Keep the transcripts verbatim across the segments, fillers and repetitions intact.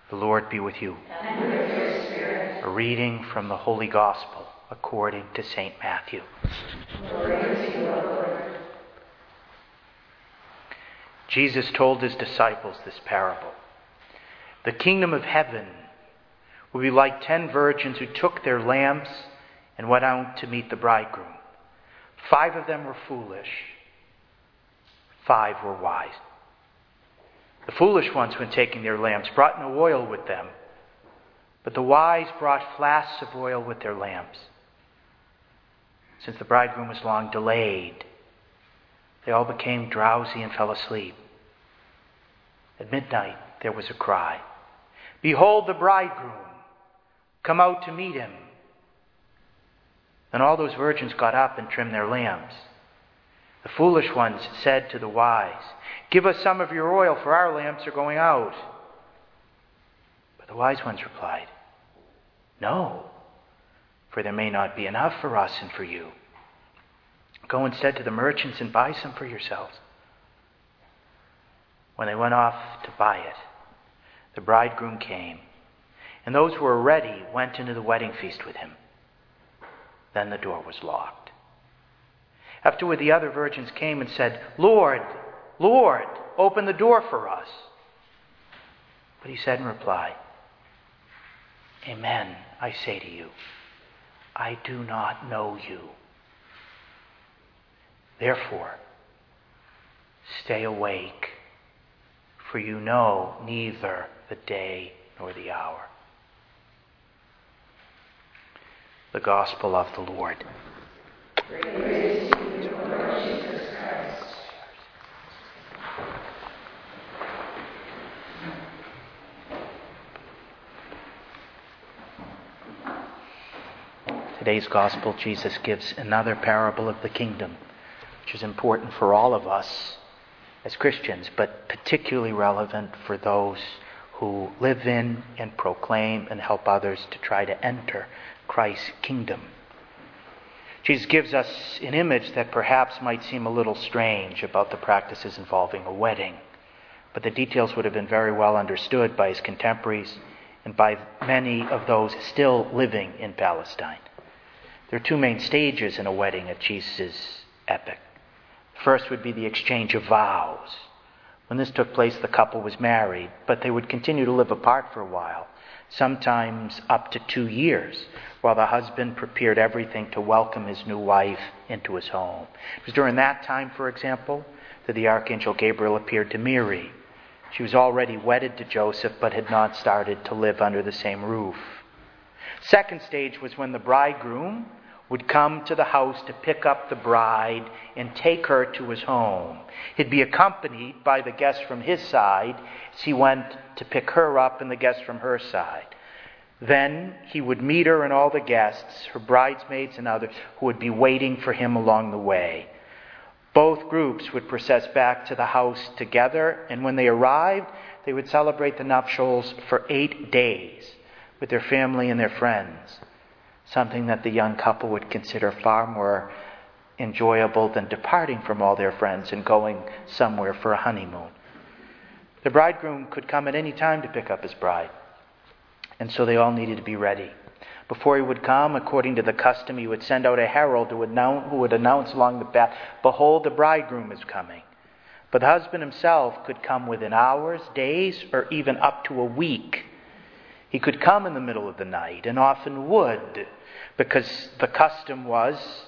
The Lord be with you. And with your spirit. A reading from the Holy Gospel according to Saint Matthew. Glory to you, Lord. Jesus told his disciples this parable. The kingdom of heaven will be like ten virgins who took their lamps and went out to meet the bridegroom. Five of them were foolish. Five were wise. The foolish ones, when taking their lamps, brought no oil with them, but the wise brought flasks of oil with their lamps. Since the bridegroom was long delayed, they all became drowsy and fell asleep. At midnight there was a cry, "Behold the bridegroom! Come out to meet him." Then all those virgins got up and trimmed their lamps. The foolish ones said to the wise, "Give us some of your oil, for our lamps are going out." But the wise ones replied, "No, for there may not be enough for us and for you. Go instead to the merchants and buy some for yourselves." When they went off to buy it, the bridegroom came, and those who were ready went into the wedding feast with him. Then the door was locked. Afterward, the other virgins came and said, "Lord, Lord, open the door for us." But he said in reply, "Amen, I say to you, I do not know you. Therefore, stay awake, for you know neither the day nor the hour." The Gospel of the Lord. Praise to you, Lord Jesus Christ. Today's Gospel, Jesus gives another parable of the kingdom, which is important for all of us as Christians, but particularly relevant for those who live in and proclaim and help others to try to enter Christ's kingdom. Jesus gives us an image that perhaps might seem a little strange about the practices involving a wedding, but the details would have been very well understood by his contemporaries and by many of those still living in Palestine. There are two main stages in a wedding at Jesus' epoch. First would be the exchange of vows. When this took place, the couple was married, but they would continue to live apart for a while, sometimes up to two years, while the husband prepared everything to welcome his new wife into his home. It was during that time, for example, that the Archangel Gabriel appeared to Mary. She was already wedded to Joseph, but had not started to live under the same roof. Second stage was when the bridegroom would come to the house to pick up the bride and take her to his home. He'd be accompanied by the guests from his side as he went to pick her up and the guests from her side. Then he would meet her and all the guests, her bridesmaids and others, who would be waiting for him along the way. Both groups would process back to the house together, and when they arrived, they would celebrate the nuptials for eight days with their family and their friends, something that the young couple would consider far more enjoyable than departing from all their friends and going somewhere for a honeymoon. The bridegroom could come at any time to pick up his bride, and so they all needed to be ready. Before he would come, according to the custom, he would send out a herald who would announce, who would announce along the path, "Behold, the bridegroom is coming." But the husband himself could come within hours, days, or even up to a week. He could come in the middle of the night, and often would, because the custom was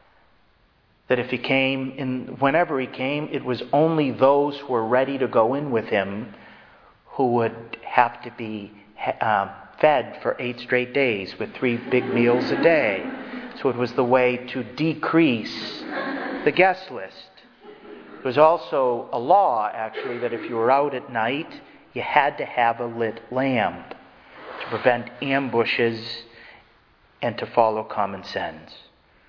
that if he came, in, whenever he came, it was only those who were ready to go in with him who would have to be uh, fed for eight straight days with three big meals a day. So it was the way to decrease the guest list. It was also a law, actually, that if you were out at night, you had to have a lit lamp to prevent ambushes and to follow common sense.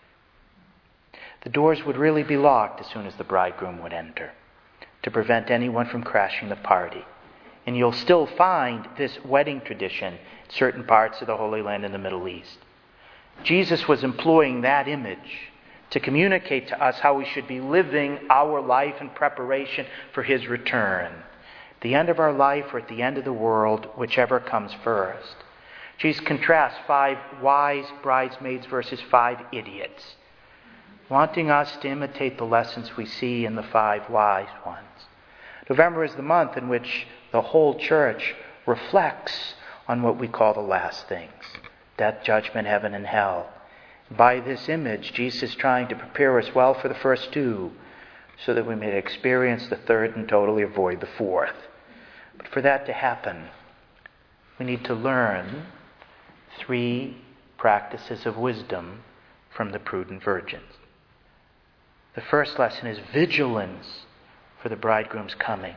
The doors would really be locked as soon as the bridegroom would enter, to prevent anyone from crashing the party. And you'll still find this wedding tradition in certain parts of the Holy Land in the Middle East. Jesus was employing that image to communicate to us how we should be living our life in preparation for his return. At the end of our life or at the end of the world, whichever comes first. Jesus contrasts five wise bridesmaids versus five idiots, wanting us to imitate the lessons we see in the five wise ones. November is the month in which the whole church reflects on what we call the last things: death, judgment, heaven, and hell. By this image, Jesus is trying to prepare us well for the first two, so that we may experience the third and totally avoid the fourth. But for that to happen, we need to learn three practices of wisdom from the prudent virgins. The first lesson is vigilance for the bridegroom's coming.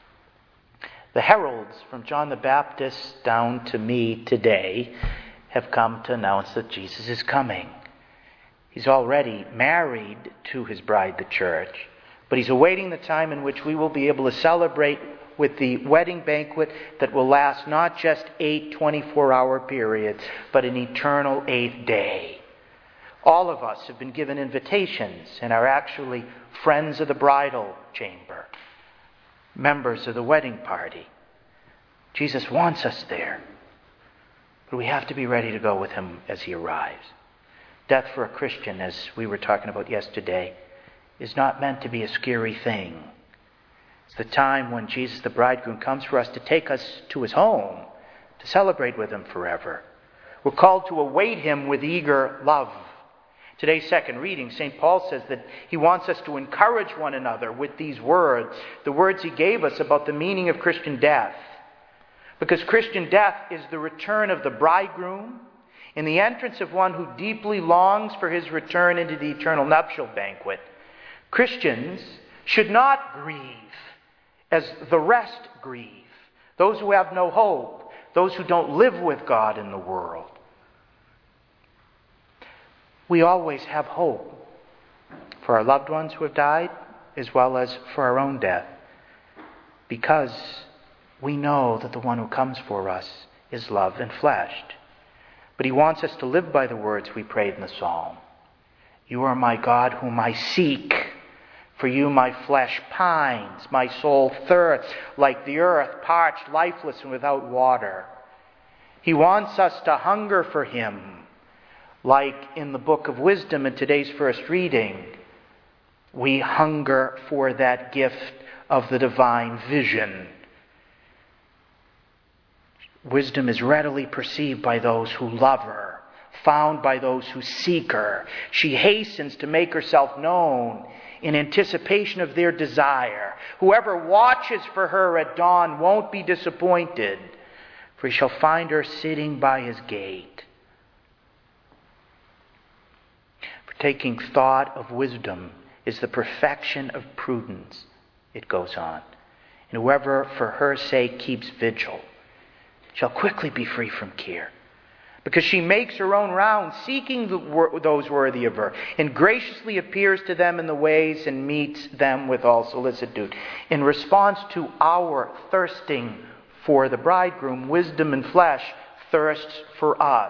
The heralds from John the Baptist down to me today have come to announce that Jesus is coming. He's already married to his bride, the church, but he's awaiting the time in which we will be able to celebrate with the wedding banquet that will last not just eight twenty-four hour periods, but an eternal eighth day. All of us have been given invitations and are actually friends of the bridal chamber, members of the wedding party. Jesus wants us there, but we have to be ready to go with him as he arrives. Death for a Christian, as we were talking about yesterday, is not meant to be a scary thing. It's the time when Jesus, the bridegroom, comes for us to take us to his home, to celebrate with him forever. We're called to await him with eager love. Today's second reading, Saint Paul says that he wants us to encourage one another with these words, the words he gave us about the meaning of Christian death. Because Christian death is the return of the bridegroom and the entrance of one who deeply longs for his return into the eternal nuptial banquet. Christians should not grieve as the rest grieve, those who have no hope, those who don't live with God in the world. We always have hope for our loved ones who have died, as well as for our own death, because we know that the one who comes for us is loved and fleshed. But he wants us to live by the words we prayed in the psalm. You are my God whom I seek. For you my flesh pines, my soul thirsts like the earth, parched, lifeless, and without water. He wants us to hunger for him, like in the book of wisdom in today's first reading. We hunger for that gift of the divine vision. Wisdom is readily perceived by those who love her, found by those who seek her. She hastens to make herself known in anticipation of their desire. Whoever watches for her at dawn won't be disappointed, for he shall find her sitting by his gate. For taking thought of wisdom is the perfection of prudence, it goes on. And whoever for her sake keeps vigil shall quickly be free from care, because she makes her own round, seeking the, those worthy of her, and graciously appears to them in the ways and meets them with all solicitude. In response to our thirsting for the bridegroom, wisdom and flesh thirsts for us.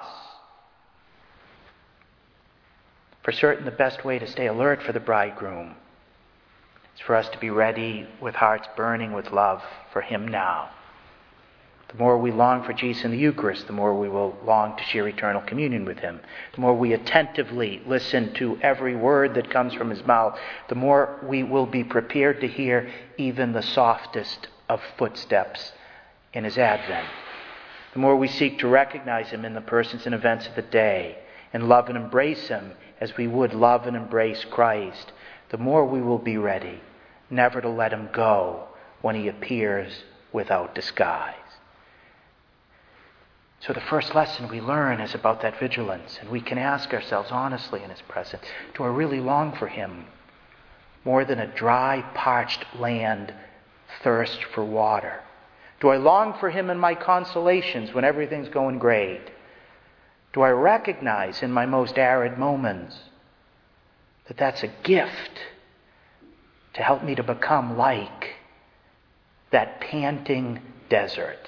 For certain, the best way to stay alert for the bridegroom is for us to be ready with hearts burning with love for him now. The more we long for Jesus in the Eucharist, the more we will long to share eternal communion with him. The more we attentively listen to every word that comes from his mouth, the more we will be prepared to hear even the softest of footsteps in his advent. The more we seek to recognize him in the persons and events of the day and love and embrace him as we would love and embrace Christ, the more we will be ready never to let him go when he appears without disguise. So the first lesson we learn is about that vigilance, and we can ask ourselves honestly in his presence, do I really long for him more than a dry, parched land thirsts for water? Do I long for him in my consolations when everything's going great? Do I recognize in my most arid moments that that's a gift to help me to become like that panting desert?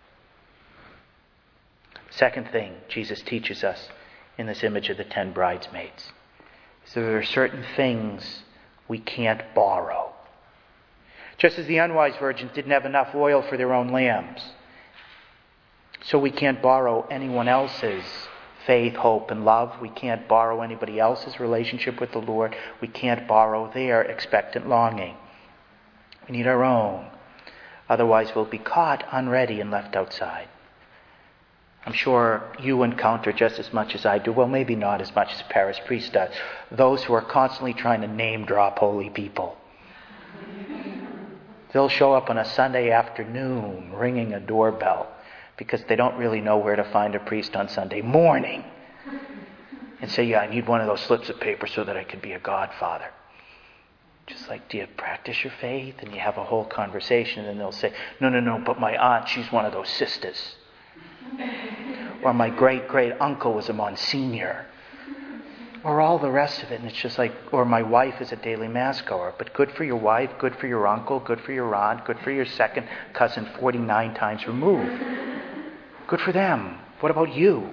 Second thing Jesus teaches us in this image of the ten bridesmaids is that there are certain things we can't borrow. Just as the unwise virgins didn't have enough oil for their own lamps. So we can't borrow anyone else's faith, hope, and love. We can't borrow anybody else's relationship with the Lord. We can't borrow their expectant longing. We need our own. Otherwise we'll be caught unready and left outside. I'm sure you encounter just as much as I do, well, maybe not as much as a parish priest does, those who are constantly trying to name drop holy people. They'll show up on a Sunday afternoon ringing a doorbell because they don't really know where to find a priest on Sunday morning and say, yeah, I need one of those slips of paper so that I can be a godfather. Just like, do you practice your faith? And you have a whole conversation, and then they'll say, no, no, no, but my aunt, she's one of those sisters. Or my great-great-uncle was a Monsignor. Or all the rest of it. And it's just like, or my wife is a daily mass goer. But good for your wife, good for your uncle, good for your aunt, good for your second cousin forty-nine times removed. Good for them. What about you?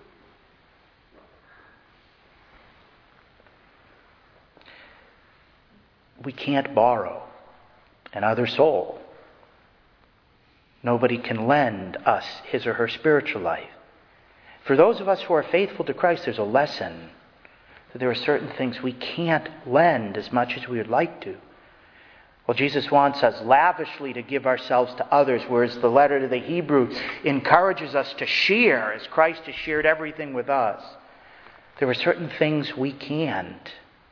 We can't borrow another soul. Nobody can lend us his or her spiritual life. For those of us who are faithful to Christ, there's a lesson that there are certain things we can't lend as much as we would like to. Well, Jesus wants us lavishly to give ourselves to others, whereas the letter to the Hebrews encourages us to share as Christ has shared everything with us. There are certain things we can't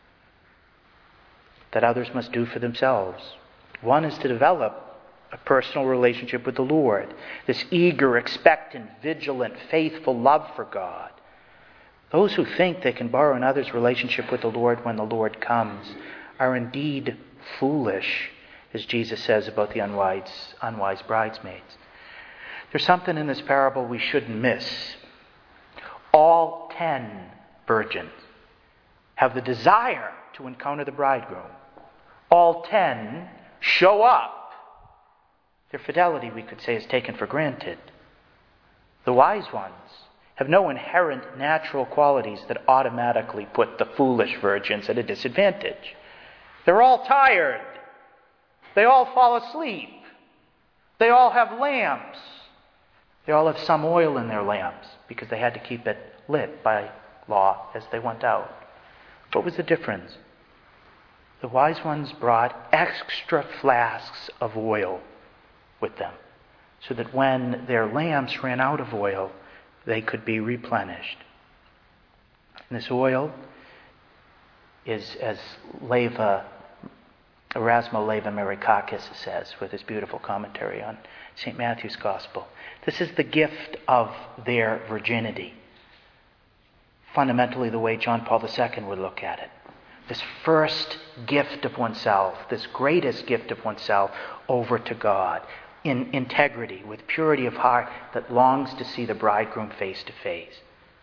that others must do for themselves. One is to develop a personal relationship with the Lord. This eager, expectant, vigilant, faithful love for God. Those who think they can borrow another's relationship with the Lord when the Lord comes are indeed foolish, as Jesus says about the unwise, unwise bridesmaids. There's something in this parable we shouldn't miss. All ten virgins have the desire to encounter the bridegroom. All ten show up. Their fidelity, we could say, is taken for granted. The wise ones have no inherent natural qualities that automatically put the foolish virgins at a disadvantage. They're all tired. They all fall asleep. They all have lamps. They all have some oil in their lamps because they had to keep it lit by law as they went out. What was the difference? The wise ones brought extra flasks of oil with them so that when their lamps ran out of oil, they could be replenished. And this oil is, as Leva, Erasmo Leva Marikakis says with his beautiful commentary on Saint Matthew's Gospel, this is the gift of their virginity. Fundamentally the way John Paul the Second would look at it. This first gift of oneself, this greatest gift of oneself over to God in integrity, with purity of heart that longs to see the bridegroom face to face.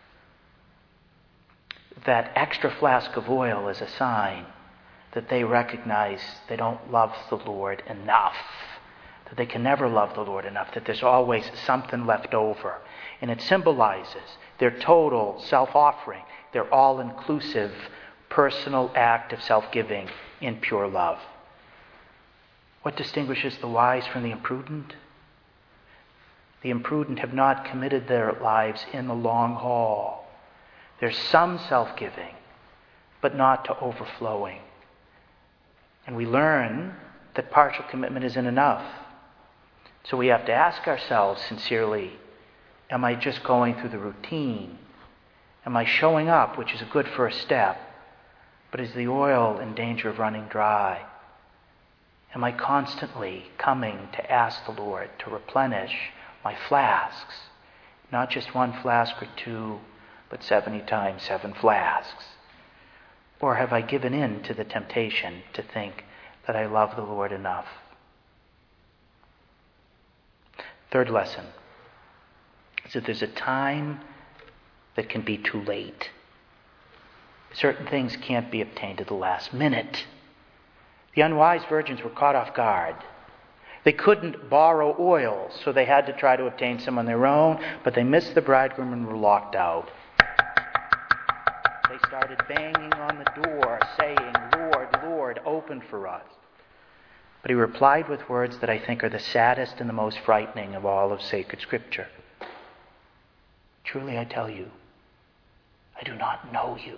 That extra flask of oil is a sign that they recognize they don't love the Lord enough, that they can never love the Lord enough, that there's always something left over. And it symbolizes their total self-offering, their all-inclusive personal act of self-giving in pure love. What distinguishes the wise from the imprudent? The imprudent have not committed their lives in the long haul. There's some self-giving, but not to overflowing. And we learn that partial commitment isn't enough. So we have to ask ourselves sincerely, am I just going through the routine? Am I showing up, which is a good first step, but is the oil in danger of running dry? Am I constantly coming to ask the Lord to replenish my flasks? Not just one flask or two, but seventy times seven flasks. Or have I given in to the temptation to think that I love the Lord enough? Third lesson is that there's a time that can be too late. Certain things can't be obtained at the last minute. The unwise virgins were caught off guard. They couldn't borrow oil, so they had to try to obtain some on their own, but they missed the bridegroom and were locked out. They started banging on the door, saying, Lord, Lord, open for us. But he replied with words that I think are the saddest and the most frightening of all of sacred Scripture. Truly I tell you, I do not know you.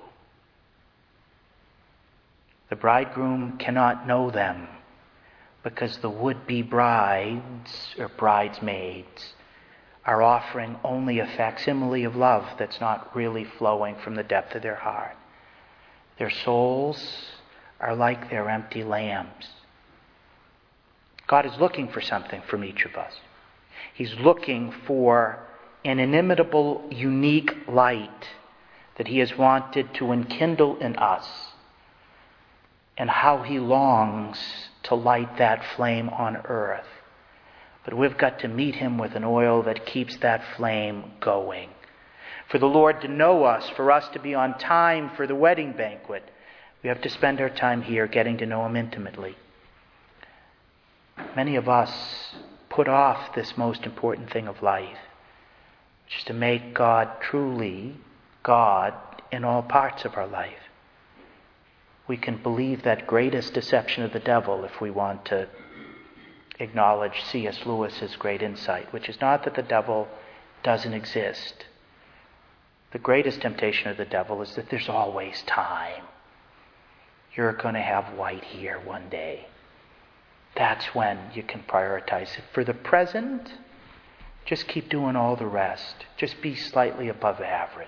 The bridegroom cannot know them because the would-be brides or bridesmaids are offering only a facsimile of love that's not really flowing from the depth of their heart. Their souls are like their empty lamps. God is looking for something from each of us. He's looking for an inimitable, unique light that he has wanted to enkindle in us, and how he longs to light that flame on earth. But we've got to meet him with an oil that keeps that flame going. For the Lord to know us, for us to be on time for the wedding banquet, we have to spend our time here getting to know him intimately. Many of us put off this most important thing of life, which is to make God truly God in all parts of our life. We can believe that greatest deception of the devil if we want to acknowledge C S Lewis's great insight, which is not that the devil doesn't exist. The greatest temptation of the devil is that there's always time. You're going to have white here one day. That's when you can prioritize it. For the present, just keep doing all the rest. Just be slightly above average.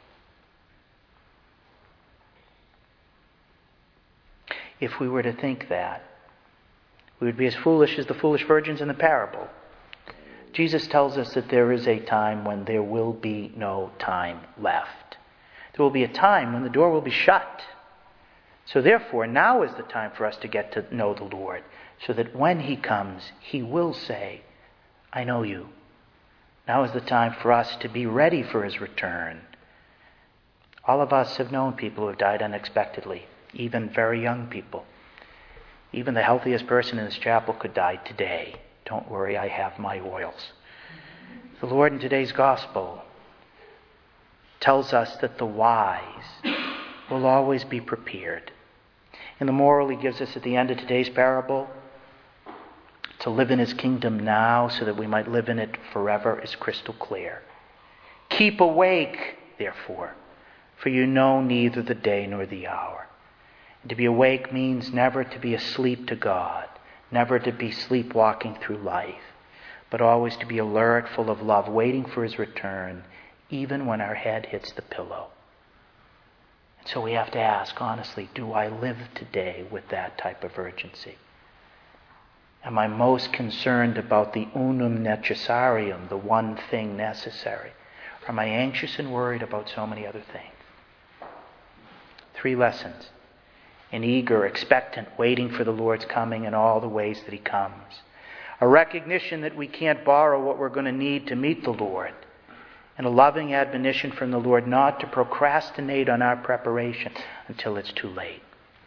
If we were to think that, we would be as foolish as the foolish virgins in the parable. Jesus tells us that there is a time when there will be no time left. There will be a time when the door will be shut. So therefore, now is the time for us to get to know the Lord, so that when he comes, he will say, I know you. Now is the time for us to be ready for his return. All of us have known people who have died unexpectedly, even very young people. Even the healthiest person in this chapel could die today. Don't worry, I have my oils. The Lord in today's gospel tells us that the wise will always be prepared. And the moral he gives us at the end of today's parable, to live in his kingdom now so that we might live in it forever, is crystal clear. Keep awake, therefore, for you know neither the day nor the hour. And to be awake means never to be asleep to God, never to be sleepwalking through life, but always to be alert, full of love, waiting for his return, even when our head hits the pillow. And so we have to ask, honestly, do I live today with that type of urgency? Am I most concerned about the unum necessarium, the one thing necessary? Or am I anxious and worried about so many other things? Three lessons. An eager, expectant, waiting for the Lord's coming in all the ways that he comes. A recognition that we can't borrow what we're going to need to meet the Lord. And a loving admonition from the Lord not to procrastinate on our preparation until it's too late.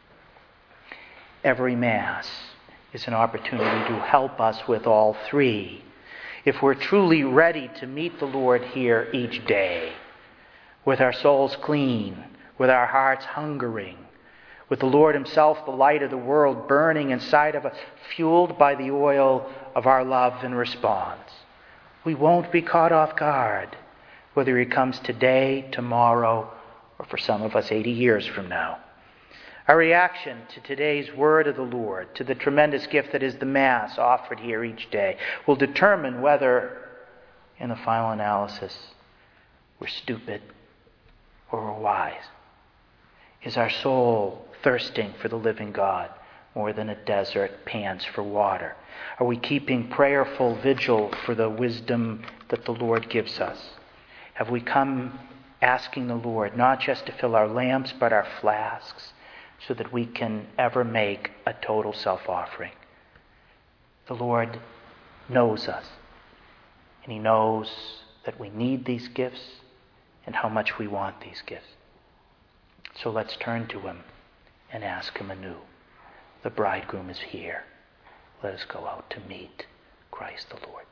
Every Mass is an opportunity to help us with all three. If we're truly ready to meet the Lord here each day, with our souls clean, with our hearts hungering, with the Lord himself, the light of the world, burning inside of us, fueled by the oil of our love and response, we won't be caught off guard, whether he comes today, tomorrow, or for some of us eighty years from now. Our reaction to today's word of the Lord, to the tremendous gift that is the Mass offered here each day, will determine whether, in the final analysis, we're stupid or we're wise. Is our soul thirsting for the living God more than a desert pants for water? Are we keeping prayerful vigil for the wisdom that the Lord gives us? Have we come asking the Lord not just to fill our lamps but our flasks so that we can ever make a total self-offering? The Lord knows us, and he knows that we need these gifts and how much we want these gifts. So let's turn to him and ask him anew. The bridegroom is here. Let us go out to meet Christ the Lord.